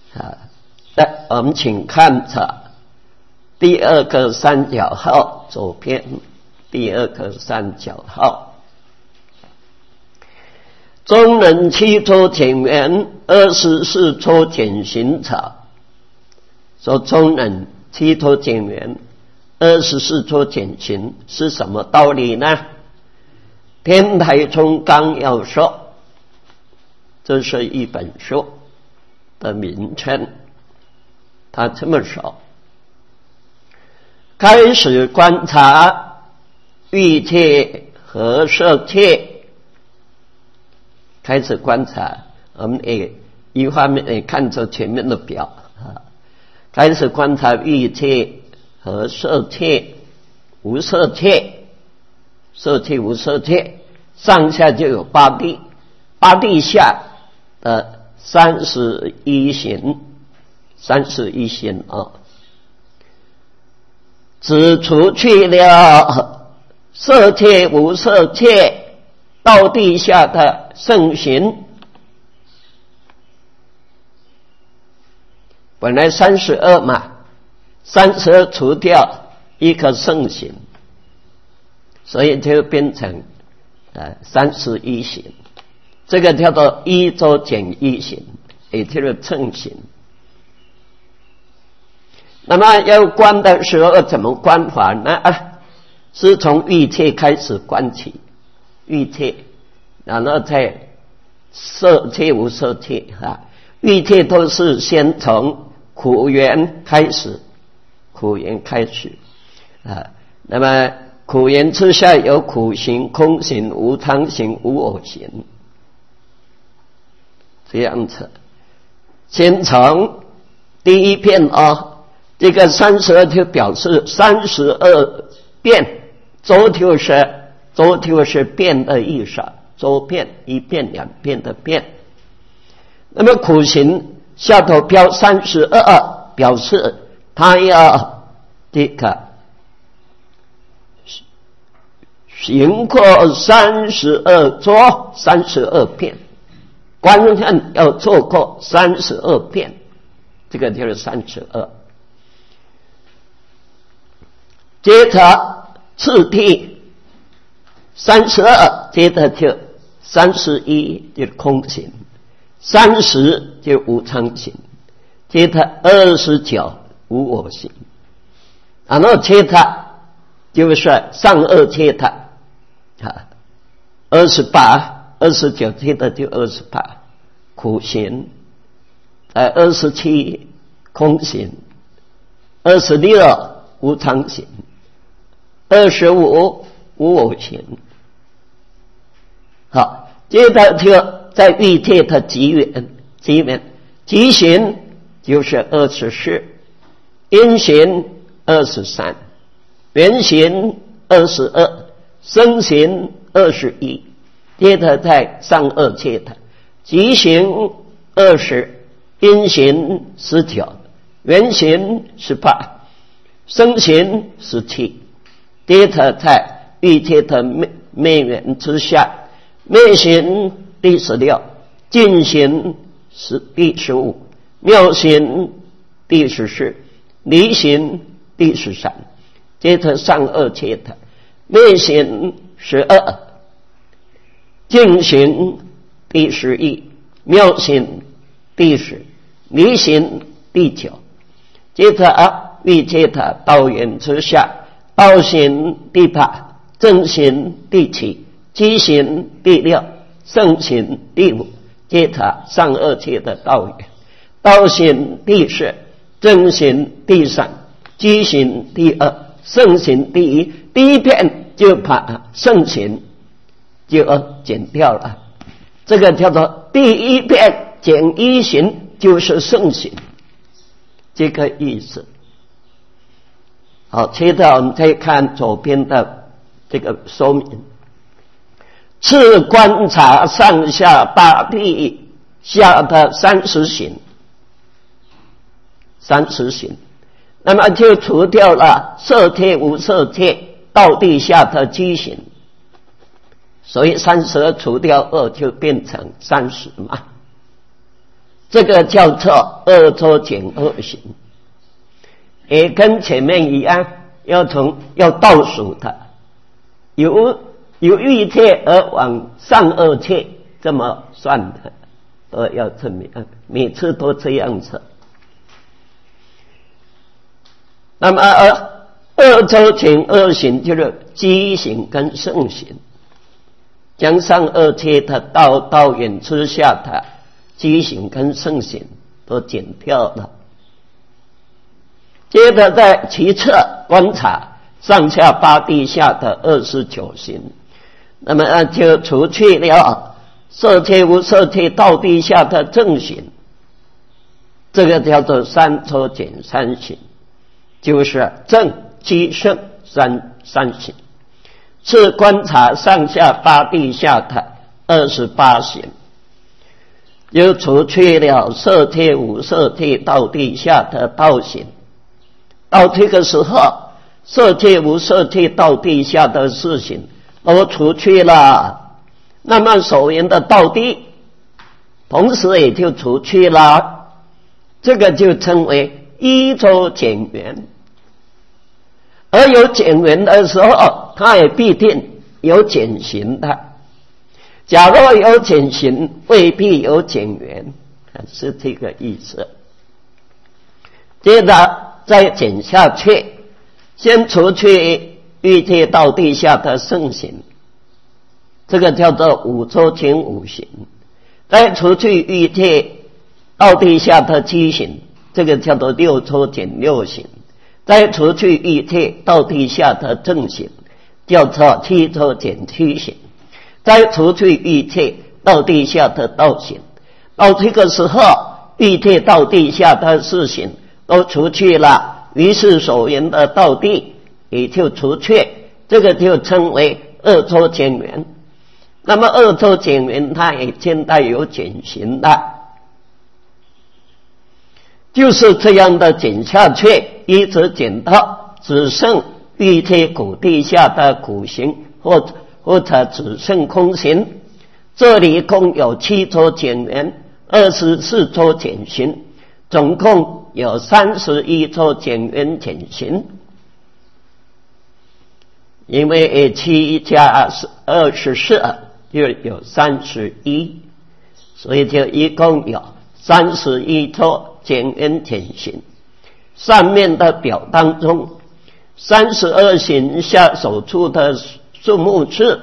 来，我们请看着第二个三角号，左边第二个三角号。中人7撮减圆，24撮减行草。说中人7撮减圆，24撮减行是什么道理呢？天台宗纲要说，这是一本书的名称。他这么说：开始观察欲界和色界，开始观察，我们也一方面也看着前面的表啊，开始观察欲界和色界、无色界、色界无色界，上下就有八地，八地下的31行，31行啊，只除去了色界无色界到地下的圣行。本来32嘛，32除掉一个圣行，所以就变成31行。这个叫做1撮减1行，也就是正行。那么要观的时候怎么观法呢？是从欲界开始观起，欲界，然后再色界无色界啊。欲界都是先从苦缘开始，苦缘开始啊。那么苦缘之下有苦行、空行、无常行、无我行，这样子。先从第一片这个32就表示32变，周就是变的意思，周变，一变两变的变。那么苦行下头标32，表示他要这个行过32撮32遍，观看要做过32遍，这个就是32。接着次第32，接着就31就是空行，30就无常行，接着29无我行，然后接着就是上二接着28、29接着就28苦行，27空行，26无常行，25无我行。好，接着就在欲界的极缘，极行就是24，因行23，缘行22，生行21。接着在上二界的极行20，因行19，缘行18，生行17。接着在欲界的昧缘之下，昧行第16，净行第15，妙行第14，离行第13。接着上二界的昧行12，净行第11，妙行第10，离行第9。接着欲界的道缘之下，道行第8，正行第7，机行第6，圣行第5。接着上二界的道缘，道行第4，正行第3，机行第2，圣行第1。第一片就把圣行就减掉了，这个叫做第一片减1行，就是圣行，这个意思。好，接着我们再看左边的这个说明。次观察上下八地下的30行，30行，那么就除掉了色界无色界到地下的机行，所以32除掉2就变成30嘛。 这个叫做二周减二行，也跟前面一样，要倒数的，由欲界而往上二界这么算的，都要这么样，每次都这样子。那么二周减二行就是机行跟圣行，将上二界的道远之下的机行跟圣行都减掉了。接着在其次观察上下八地下的29行，那么就除去了色界无色界道地下的正行，这个叫做三周减三行，就是正机圣三行。是观察上下八地下的28行，又除去了色界无色界道地下的道行。到这个时候，色界无色界道地下的四行都除去了，那么所言的道地同时也就除去了，这个就称为一周减缘。而有减缘的时候，它也必定有减行的。假若有减行，未必有减缘，是这个意思。接着再减下去，先除去欲界道地下的圣行，这个叫做五周减五行；再除去欲界道地下的机行，这个叫做六周减六行；再除去欲界道地下的正行，叫做七周减七行；再除去欲界道地下的道行，到这个时候，欲界道地下的四行都除去了，于是所言的道地也就除去，这个就称为二周减缘。那么二周减缘它也兼带有减行的，就是这样的减下去，一直减到只剩欲界苦地下的苦行，或者只剩空行。这里共有7周减缘，24周减行，总共有31周减缘减行。因为7加24就有31，所以就一共有31周减缘减行。上面的表当中，32行下所出的数目是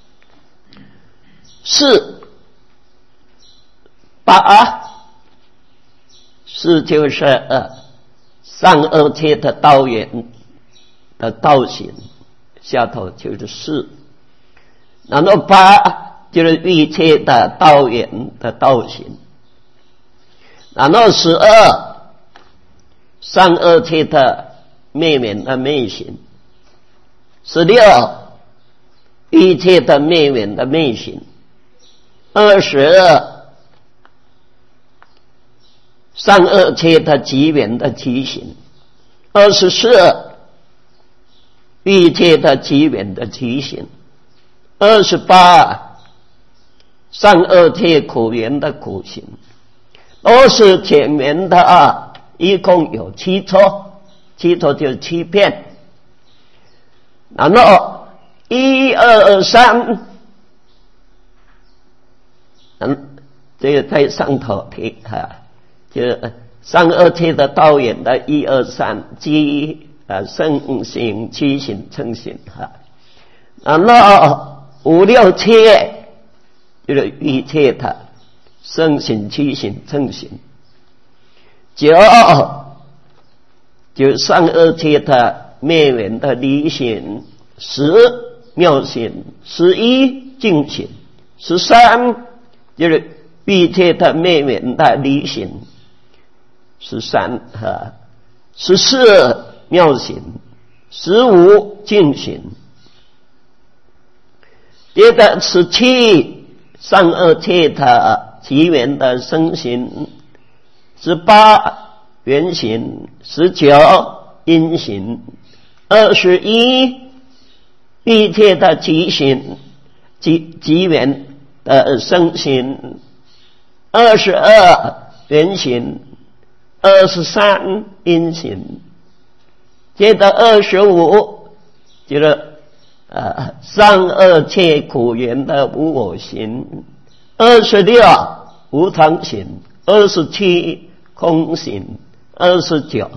8，是就是上二界的道缘的道行，下头就是4，然后8就是欲界的道缘的道行，然后12上二界的灭缘的灭行，16欲界的灭缘的灭行，22上二界的极缘的极行，24欲界的极缘的极行，28上二界苦缘的苦行，都是减缘的一共有7周，7周就是7遍。然后1、2、3，这个在上头提就上二界的道缘的1、2、3，即圣行、七行、称行然后5、6、7就是欲界的圣行、七行、称行。9就是上二界的灭缘的离行，10妙行，11净行，13就是欲界的灭缘的离行，14妙行，15净行。接着17上二界的极缘的生行，18缘行，19因行，21欲界的极行极缘的生行，22 原形，23阴形，接着25就是善恶切苦缘的无我行，26无常行，27空行，29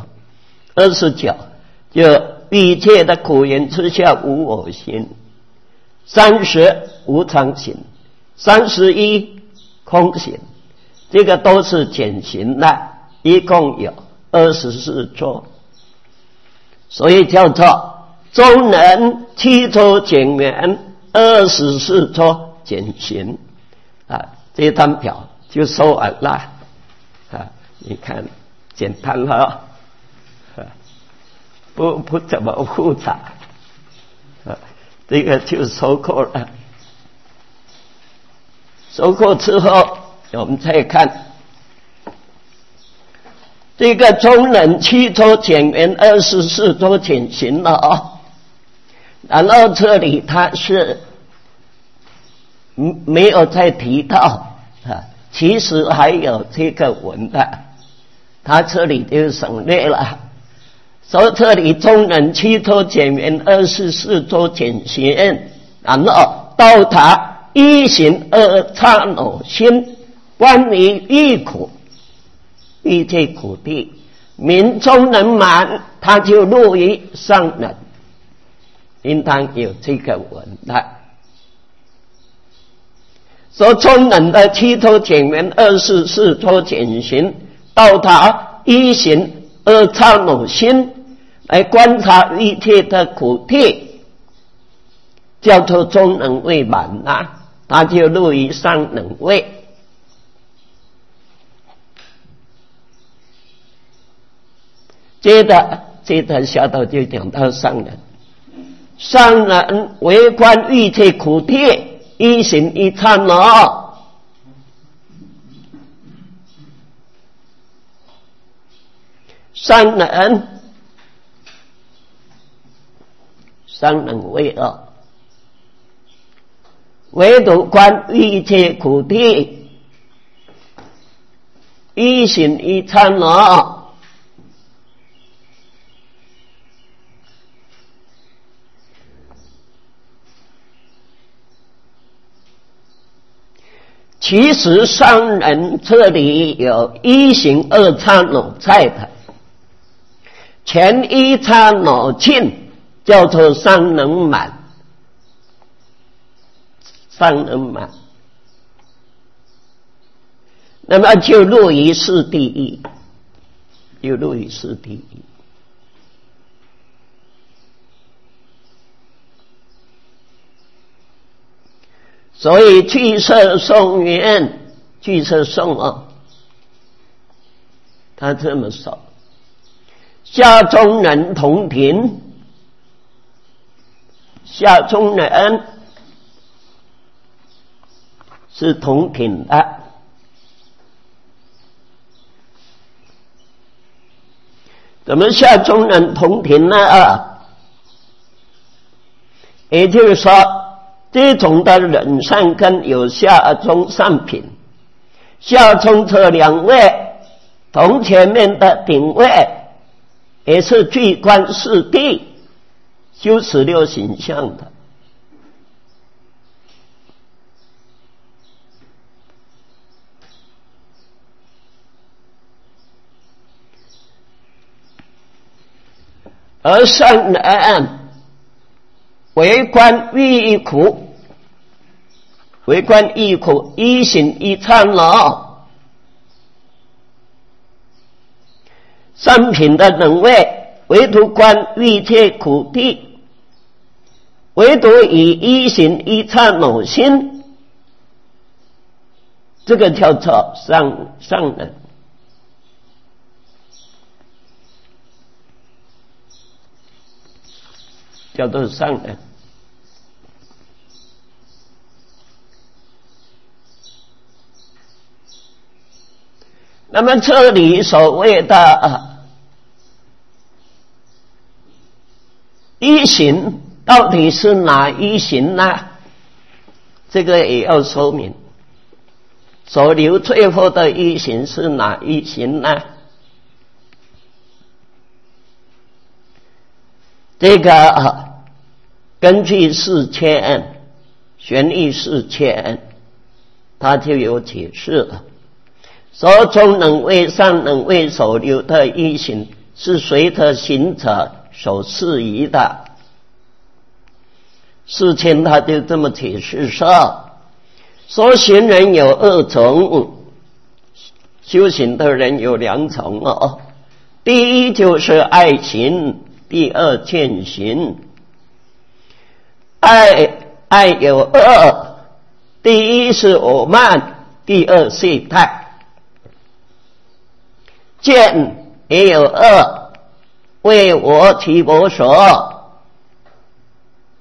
就一切的苦缘之下无我行，30无常行，31空行，这个都是减行的，一共有24座，所以叫做中能7周减缘，24周减行这张表就说完了你看简单了不怎么复杂这个就收扣了。收扣之后，我们再看这个中能7周减缘，24周减行了然后这里它是没有再提到其实还有这个文的，它这里就省略了。所以这里中能7周减缘，24周减行，然后到达一行二刹那心，关于欲苦一切苦地，民中能满，他就入于上能，应当有这个文的。所中能的7周减缘，24周减行，到达一行二刹那心，来观察一切的苦地，叫做中能未满他就入于上能位。接着下头就讲到上能，上能为观一切苦地，一行一刹那，上能为二，唯独观一切苦地，一行一刹那。其实上人这里有一行二刹那在的，前一刹那尽叫做上能满，那么就入于四地狱，所以俱舍颂云，俱舍颂他这么说，下中人同庭，下中人是同庭的，怎么下中人同庭呢也就是说这种的忍善根有下中上品，下中这两位同前面的顶位也是具观四谛修16行相的，而上人为观欲苦，一行一刹那，三品的能位唯独观一切苦地，唯独以一行一刹那心，这个叫做上人。叫做上人。那么这里所谓的一行到底是哪一行呢？这个也要说明。 所留最后的一行是哪一行呢？这个根据4000玄义4000，他就有解释了。说中能位上能位所留的一行是随着行者所适宜的。4000他就这么解释说行人有2种，修行的人有2种哦。第一就是爱行，第二见行。爱有2，第一是我慢，第二懈怠。见也有2，为我提婆所，